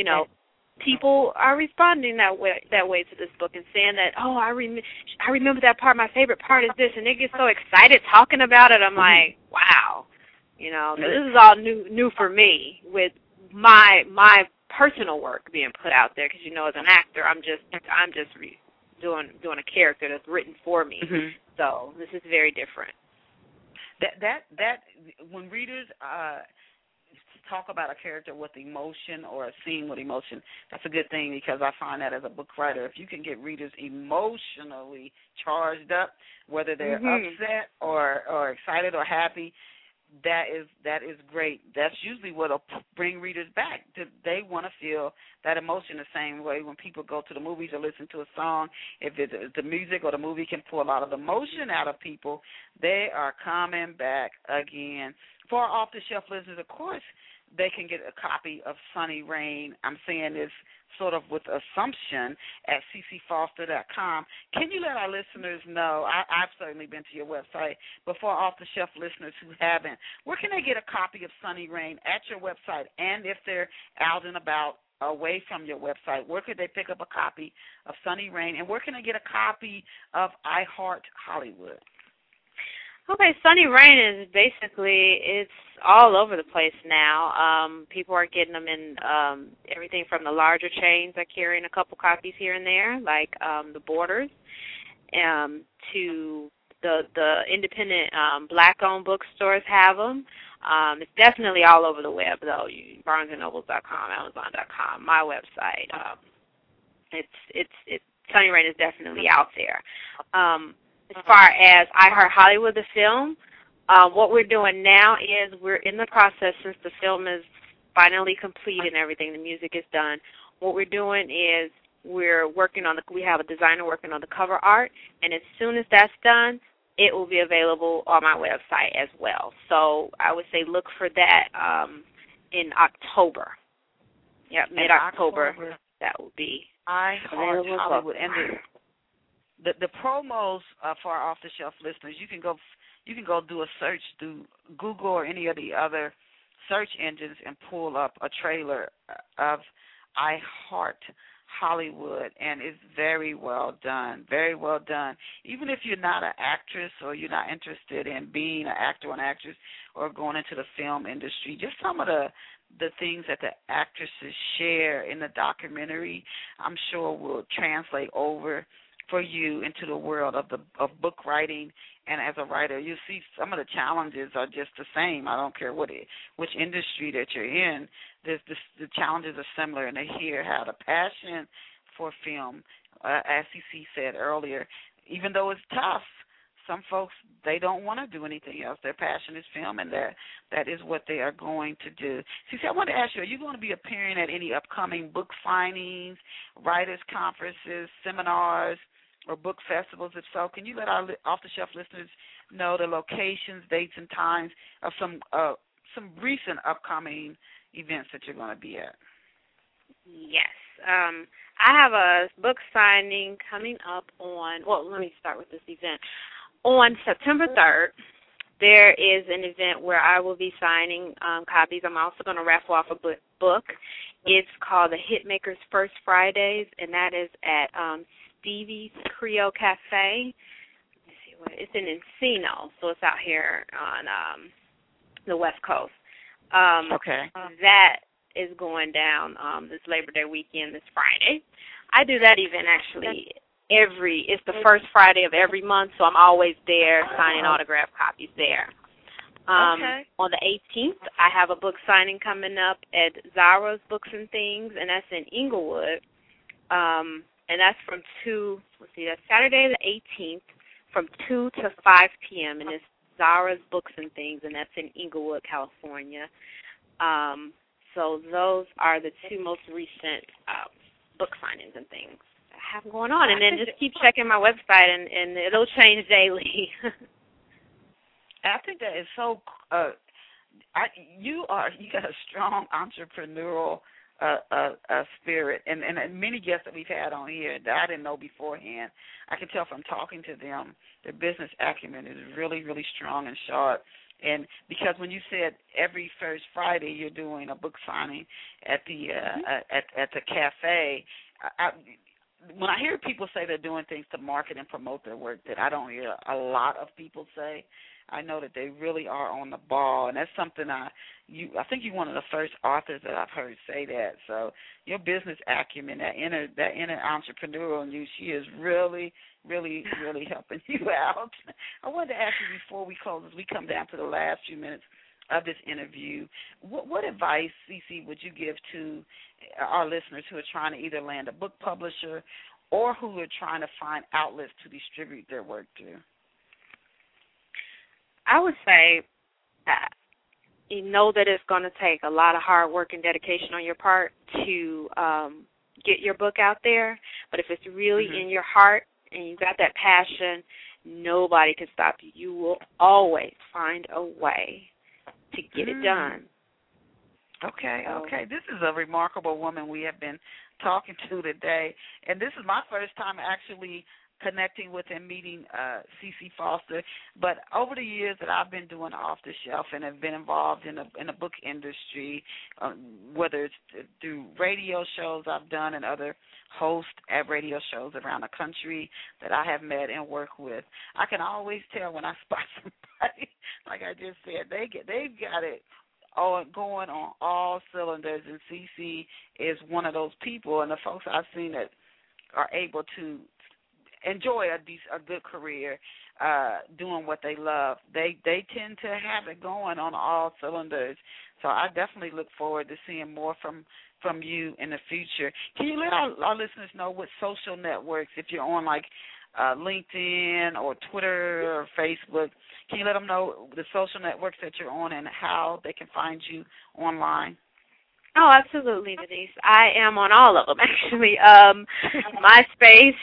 people are responding that way to this book and saying that, I remember that part. My favorite part is this, and they get so excited talking about it. I'm like, wow, this is all new for me with my personal work being put out there, because as an actor, I'm just doing a character that's written for me. So this is very different. That when readers talk about a character with emotion or a scene with emotion, that's a good thing, because I find that as a book writer, if you can get readers emotionally charged up, whether they're upset or excited or happy, that is great. That's usually what'll bring readers back. They want to feel that emotion the same way when people go to the movies or listen to a song. If the music or the movie can pull a lot of emotion out of people, they are coming back again. For our off-the-shelf listeners, of course, they can get a copy of Sunny Rain. I'm saying this sort of with assumption at ccfoster.com. Can you let our listeners know, I've certainly been to your website, but for off-the-shelf listeners who haven't, where can they get a copy of Sunny Rain at your website? And if they're out and about away from your website, where could they pick up a copy of Sunny Rain? And where can they get a copy of I Heart Hollywood? Okay, Sunny Rain is basically, it's all over the place now. People are getting them in everything from the larger chains are carrying a couple copies here and there, like the Borders, to the independent black-owned bookstores have them. It's definitely all over the web, though. BarnesandNobles.com, Amazon.com, my website. Sunny Rain is definitely out there. As far as I Heart Hollywood, the film, what we're doing now is we're in the process, since the film is finally complete and everything, the music is done. What we're doing is we're working on we have a designer working on the cover art, and as soon as that's done, it will be available on my website as well. So I would say look for that in October. Yeah, mid-October, that will be I Heart available. Hollywood. And the promos for our off-the-shelf listeners, you can go do a search through Google or any of the other search engines and pull up a trailer of I Heart Hollywood, and it's very well done, very well done. Even if you're not an actress or you're not interested in being an actor or an actress or going into the film industry, just some of the things that the actresses share in the documentary, I'm sure will translate over for you into the world of book writing. And as a writer, you see some of the challenges are just the same. I don't care which industry that you're in. The challenges are similar, and they hear how the passion for film, as CC said earlier, even though it's tough, some folks, they don't want to do anything else. Their passion is film, and that is what they are going to do. CC, I wanted to ask you, are you going to be appearing at any upcoming book signings, writers' conferences, seminars, or book festivals? If so, can you let our off-the-shelf listeners know the locations, dates, and times of some recent upcoming events that you're going to be at? Yes. I have a book signing coming up let me start with this event. On September 3rd, there is an event where I will be signing copies. I'm also going to raffle off a book. It's called the Hitmakers First Fridays, and that is at Stevie's Creole Cafe. Let me see it's in Encino, so it's out here on the West Coast. Okay. That is going down this Labor Day weekend, this Friday. I do that event actually it's the first Friday of every month, so I'm always there signing autographed copies there. Okay. On the 18th, I have a book signing coming up at Zara's Books and Things, and that's in Inglewood. And that's from that's Saturday the 18th from 2 to 5 p.m., and it's Zara's Books and Things, and that's in Inglewood, California. So those are the two most recent book signings and things I have going on. And then just keep checking my website, and it'll change daily. I think that is so. You got a strong entrepreneurial spirit, and many guests that we've had on here that I didn't know beforehand. I can tell from talking to them, their business acumen is really, really strong and sharp. And because when you said every first Friday you're doing a book signing at the at the cafe, when I hear people say they're doing things to market and promote their work that I don't hear a lot of people say, I know that they really are on the ball, and that's something I think you're one of the first authors that I've heard say that. So your business acumen, that inner entrepreneurial in you, she is really, really, really helping you out. I wanted to ask you before we close, as we come down to the last few minutes of this interview, what advice, CC, would you give to our listeners who are trying to either land a book publisher or who are trying to find outlets to distribute their work to? I would say you know that it's going to take a lot of hard work and dedication on your part to get your book out there. But if it's really in your heart and you've got that passion, nobody can stop you. You will always find a way to get it done. Okay. This is a remarkable woman we have been talking to today. And this is my first time actually connecting with and meeting CC Foster. But over the years that I've been doing Off the Shelf and have been involved in the book industry, whether it's through radio shows I've done and other hosts at radio shows around the country that I have met and worked with, I can always tell when I spot somebody, like I just said, they've got it going on all cylinders, and CC is one of those people, and the folks I've seen that are able to enjoy a good career doing what they love. They tend to have it going on all cylinders. So I definitely look forward to seeing more from you in the future. Can you let our listeners know what social networks, if you're on like LinkedIn or Twitter or Facebook, can you let them know the social networks that you're on and how they can find you online? Oh, absolutely, Denise. I am on all of them, actually. MySpace,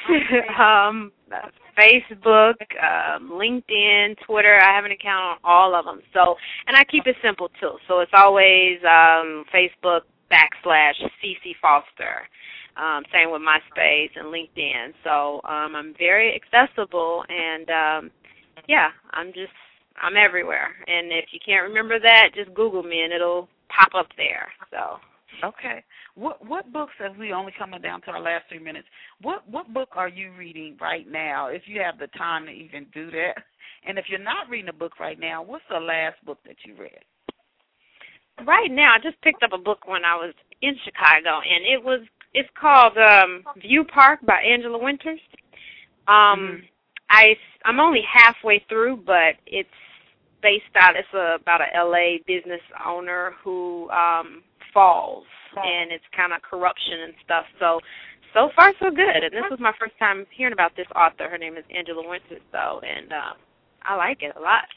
Facebook, LinkedIn, Twitter. I have an account on all of them. So, and I keep it simple, too. So it's always Facebook /CC Foster. Same with MySpace and LinkedIn. So I'm very accessible, and, yeah, I'm everywhere. And if you can't remember that, just Google me, and it'll pop up there. So okay, what books, as we only coming down to our last 3 minutes, what book are you reading right now, if you have the time to even do that? And if you're not reading a book right now, what's the last book that you read? Right now, I just picked up a book when I was in Chicago, and it's called View Park by Angela Winters. I'm only halfway through, but it's about a LA business owner who falls, and it's kind of corruption and stuff. So far so good. And this was my first time hearing about this author. Her name is Angela Winters, though, and I like it a lot.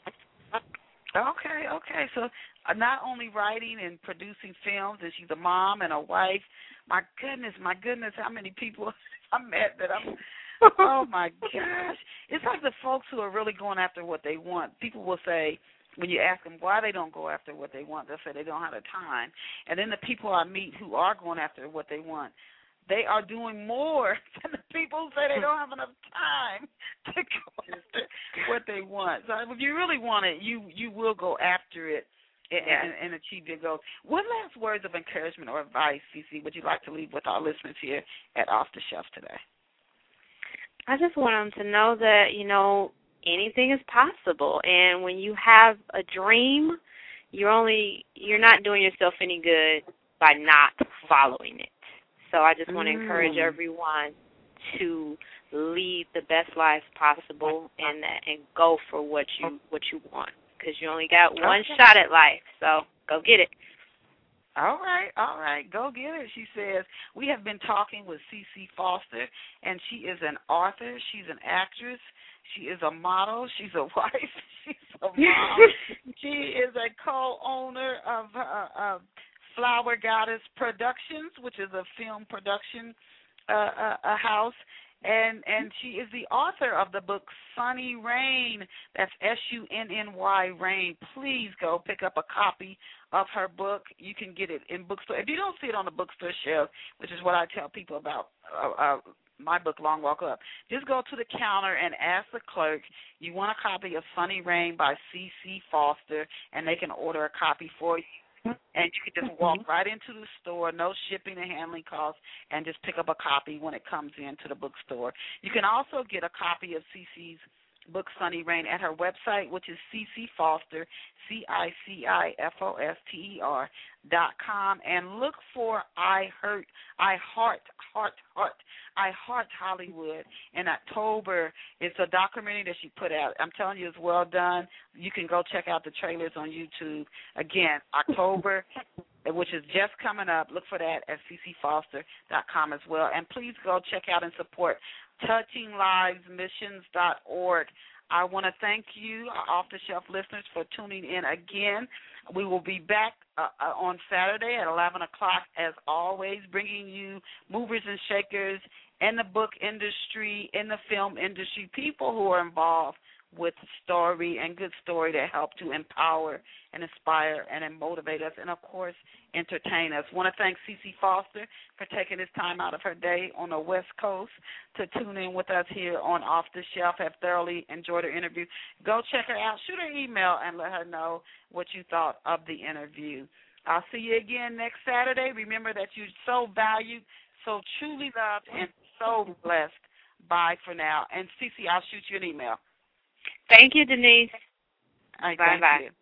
Okay. So not only writing and producing films, and she's a mom and a wife. My goodness, how many people I met that I'm. Oh, my gosh. It's like the folks who are really going after what they want. People will say, when you ask them why they don't go after what they want, they'll say they don't have the time. And then the people I meet who are going after what they want, they are doing more than the people who say they don't have enough time to go after what they want. So if you really want it, you will go after it and achieve your goals. What last words of encouragement or advice, CC, would you like to leave with our listeners here at Off the Shelf today? I just want them to know that, anything is possible. And when you have a dream, you're not doing yourself any good by not following it. So I just want to encourage everyone to lead the best life possible and go for what you want, because you only got one shot at life. So go get it. All right. Go get it, she says. We have been talking with CC Foster, and she is an author. She's an actress. She is a model. She's a wife. She's a mom. She is a co-owner of Flower Goddess Productions, which is a film production house. And she is the author of the book Sunny Rain. That's SUNNY Rain. Please go pick up a copy of her book. You can get it in bookstore. If you don't see it on the bookstore shelf, which is what I tell people about my book, Long Walk Up, just go to the counter and ask the clerk, you want a copy of Sunny Rain by C.C. Foster, and they can order a copy for you. And you can just walk right into the store, no shipping and handling costs, and just pick up a copy when it comes into the bookstore. You can also get a copy of CC's book, Sunny Rain, at her website, which is CCFoster, CICIFOSTER.com, and look for I Heart Hollywood in October. It's a documentary that she put out. I'm telling you, it's well done. You can go check out the trailers on YouTube. Again, October, which is just coming up. Look for that at CCFoster.com as well. And please go check out and support TouchingLivesMissions.org. I want to thank you, Off the Shelf listeners, for tuning in again. We will be back on Saturday at 11 o'clock, as always, bringing you movers and shakers in the book industry, in the film industry, people who are involved with story and good story that help to empower and inspire and motivate us and, of course, entertain us. I want to thank CeCe Foster for taking this time out of her day on the West Coast to tune in with us here on Off the Shelf. Have thoroughly enjoyed her interview. Go check her out. Shoot her an email and let her know what you thought of the interview. I'll see you again next Saturday. Remember that you're so valued, so truly loved, and so blessed. Bye for now. And CeCe, I'll shoot you an email. Thank you, Denise. All right, bye-bye. Thank you.